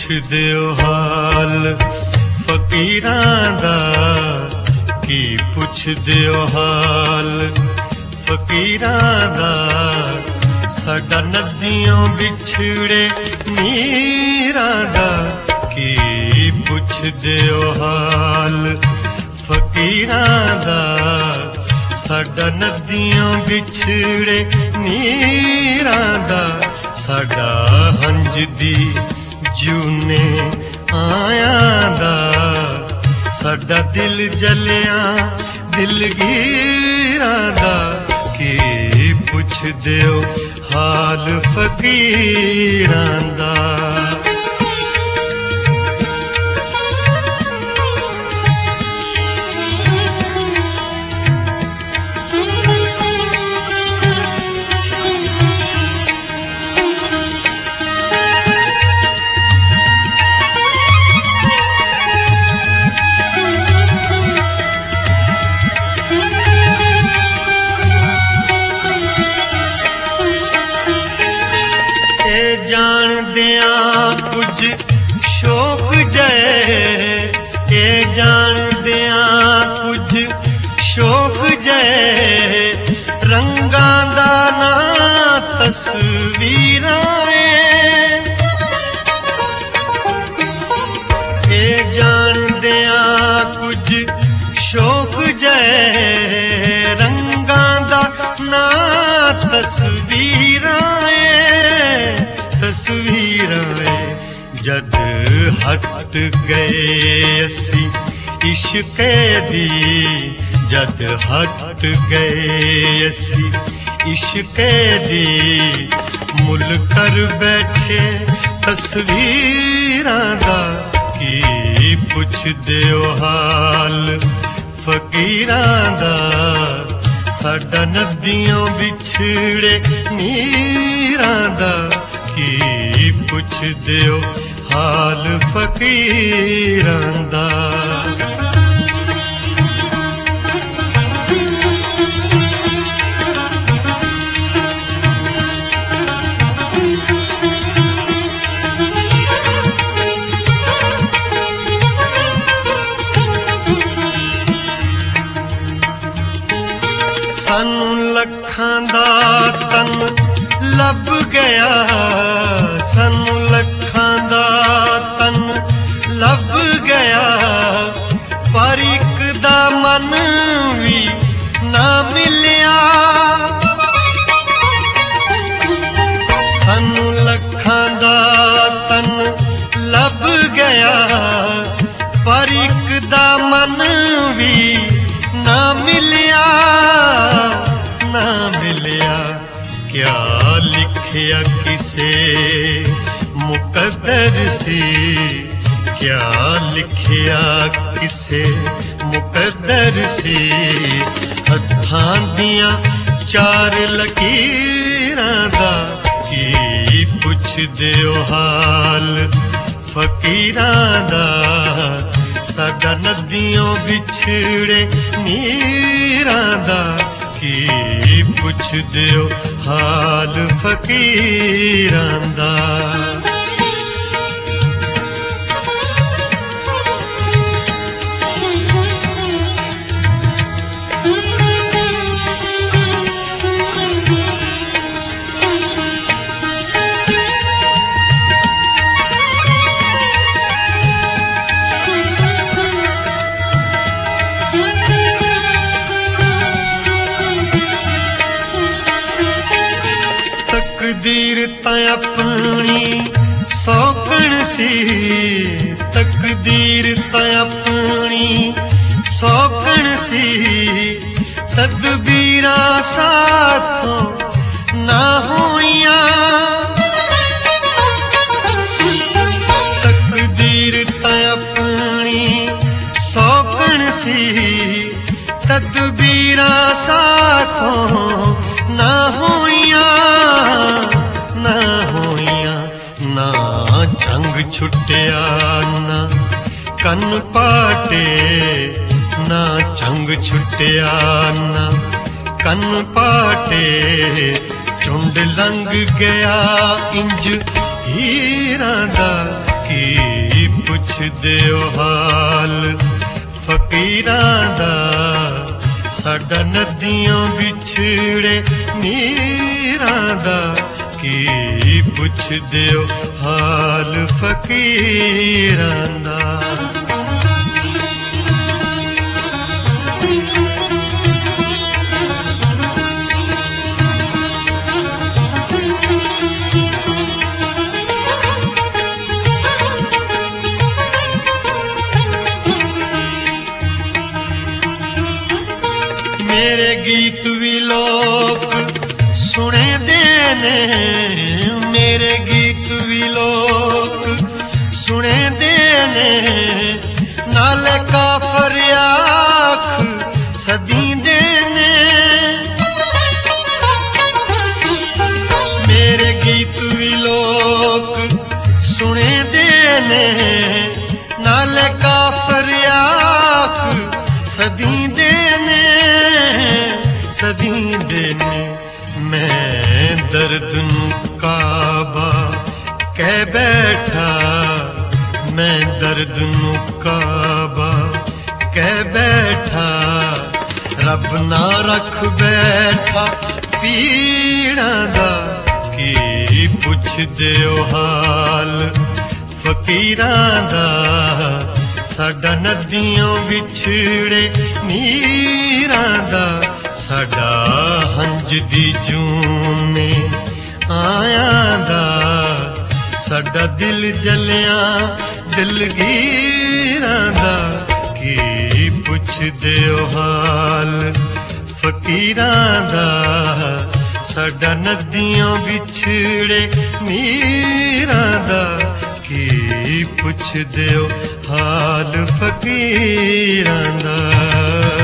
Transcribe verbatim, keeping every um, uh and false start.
ਪੁੱਛਦਿਓ ਹਾਲ ਫਕੀਰਾਂ ਦਾ, ਕੀ ਪੁੱਛਦਿਓ ਹਾਲ ਫਕੀਰਾਂ ਦਾ। ਸਾਡਾ ਨਦੀਆਂ ਵਿਛੜੇ ਨੀਰਾਂ ਦਾ, ਕੀ ਪੁੱਛਦਿਓ ਹਾਲ ਫਕੀਰਾਂ ਦਾ। ਸਾਡਾ ਨਦੀਆਂ ਵਿਛੜੇ ਨੀਰਾਂ ਦਾ, ਸਾਡਾ ਹੰਝ ਦੀ ਜੂਨੇ ਆਇਆਂ ਦਾ। ਸਾਡਾ ਦਿਲ ਜਲਿਆ ਦਿਲਗੀਰਾਂ ਦਾ, ਕੀ ਪੁੱਛਦਿਓ ਹਾਲ ਫਕੀਰਾਂ ਦਾ। ਜਾਣਦਿਆਂ ਕੁਝ ਸ਼ੌਕ ਜੈ, ਇਹ ਜਾਣਦਿਆਂ ਕੁਝ ਸ਼ੌਕ ਜੈ। ਰੰਗਾਂ ਦਾ ਨਾਂ ਤਸਵੀਰਾਂ ਏ, ਇਹ ਜਾਣਦਿਆਂ ਕੁਝ ਸ਼ੌਕ ਜੈ। ਰੰਗਾਂ ਦਾ ਨਾਂ ਤਸਵੀਰਾਂ ਤਸਵੀਰਾਂ ਏ। ਜਦ ਹਟ ਗਏ ਅਸੀਂ ਇਸ਼ਕੇ ਦੀ, ਜਦ ਹਟ ਗਏ ਅਸੀਂ ਇਸ਼ਕੇ ਦੀ। ਮੁੱਲ ਕਰ ਬੈਠੇ ਤਸਵੀਰਾਂ ਦਾ, ਕੀ ਪੁੱਛਦਿਓ ਹਾਲ ਫਕੀਰਾਂ ਦਾ। ਸਾਡਾ ਨਦੀਆਂ ਵਿਛੜੇ ਨੀਰਾਂ ਦਾ, ਕੀ ਪੁੱਛਦਿਓ ਹਾਲ ਫਕੀਰਾਂ ਦਾ। ਸਾਨੂੰ ਲੱਖਾਂ ਦਾ ਤਨ ਲੱਭ ਗਿਆ, ਸਾਨੂੰ ਲੱਖਾਂ ਦਾ ਤਨ ਲੱਭ ਗਿਆ। ਪਰ ਇੱਕ ਦਾ ਮਨ ਵੀ ਨਾ ਮਿਲਿਆ। ਸਾਨੂੰ ਲੱਖਾਂ ਦਾ ਤਨ ਲੱਭ ਗਿਆ, ਪਰ ਇੱਕ ਦਾ ਮਨ ਵੀ ਨਾ ਮਿਲਿਆ, ਨਾ ਮਿਲਿਆ। ਕਿਆ ਲਿਖਿਆ ਕਿਸੇ ਮੁਕੱਦਰ ਸੀ, ਕਿਆ ਲਿਖਿਆ ਕਿਸੇ ਮੁਕੱਦਰ ਸੀ। ਹੱਥਾਂ ਦੀਆਂ ਚਾਰ ਲਕੀਰਾਂ ਦਾ, ਕੀ ਪੁੱਛਦਿਓ ਹਾਲ ਫਕੀਰਾਂ ਦਾ। ਸਾਡਾ ਨਦੀਆਂ ਵਿਛੜੇ ਨੀਰਾਂ ਦਾ, ਕੀ ਪੁੱਛਦਿਓ ਹਾਲ ਫਕੀਰਾਂ ਦਾ। ਤਕਦੀਰ ਤਾਂ ਆਪਣੀ ਸੌਕਣ ਸੀ, ਤਕਦੀਰ ਤਾਂ ਆਪਣੀ ਸੌਕਣ ਸੀ। ਤਦਬੀਰਾਂ ਸਾਥੋਂ ਨਾ ਹੋਈਆਂ, ਤਕਦੀਰ ਤਾਂ ਆਪਣੀ ਸੌਕਣ ਸੀ। ਤਦਬੀਰਾਂ ਸਾਥੋਂ ਨਾ ਹੋਈਆਂ, ਨਾ ਹੋਈਆਂ। ਨਾ ਜੰਗ ਛੁੱਟਿਆ ਨਾ ਕੰਨ ਪਾਟੇ, ਨਾ ਜੰਗ ਛੁੱਟਿਆ ਨਾ ਕੰਨ ਪਾਟੇ। ਝੁੰਡ ਲੰਘ ਗਿਆ ਇੰਜ ਹੀਰਾਂ ਦਾ, ਕੀ पुछदे ओ हाल फकीरां दा साडा नदियों बिछड़े नीरां दा की पुछदे ओ हाल फकीरां दा। मेरे गीत भी लोग सुने देने, मेरे गीत भी लोग सुने देने, नाले काफर आख सदी देने। मेरे गीत भी लोग सुने देने, नाले काफर आख सदी देने सदी देने। मैं दर्द नू काबा कह बैठा, मैं दर्द नू काबा कह बैठा, रब ना रख बैठा पीड़ां दा की पुछदे ओ हाल फकीरां दा साडा नदियों विछड़े नीरां दा साडा हंज दी जूने आयां दा साडा दिल जलिया दिलगीरां दा की पुछदे ओ हाल फकीरां दा साडा नदियों विछड़े नीरां दा की पुछदे ओ हाल फकीरां दा।